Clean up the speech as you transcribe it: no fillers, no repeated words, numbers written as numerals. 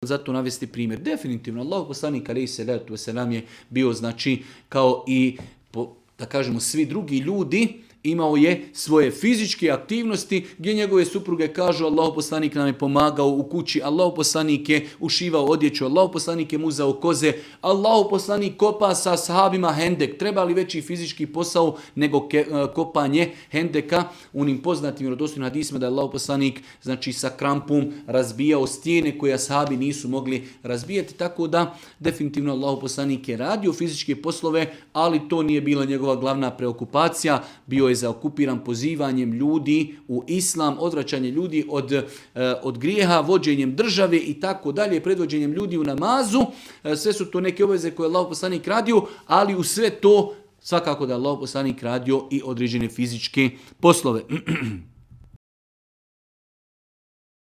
zato navesti primjer. Definitivno, Allahu poslanik alejhi selatu vesselam je bio, znači, kao i, da kažemo, svi drugi ljudi, imao je svoje fizičke aktivnosti gdje njegove supruge kažu Allahu poslanik nam je pomagao u kući, Allahu poslanik je ušivao odjeću, Allahu poslanik je muzao koze, Allahu poslanik kopa sa sahabima hendek. Treba li veći fizički posao nego kopanje hendeka? U onim poznatim vjerodostojnim hadisima da je Allahu poslanik, znači, sa krampom razbijao stijene koje ashabi nisu mogli razbijati, tako da definitivno Allahu poslanik je radio fizičke poslove, ali to nije bila njegova glavna preokupacija. Bio je zaokupiran pozivanjem ljudi u islam, odvraćanje ljudi od grijeha, vođenjem države i tako dalje, predvođenjem ljudi u namazu. Sve su to neke obaveze koje je Allahu poslanik radio, ali u sve to svakako da je Allahu poslanik radio i određene fizičke poslove.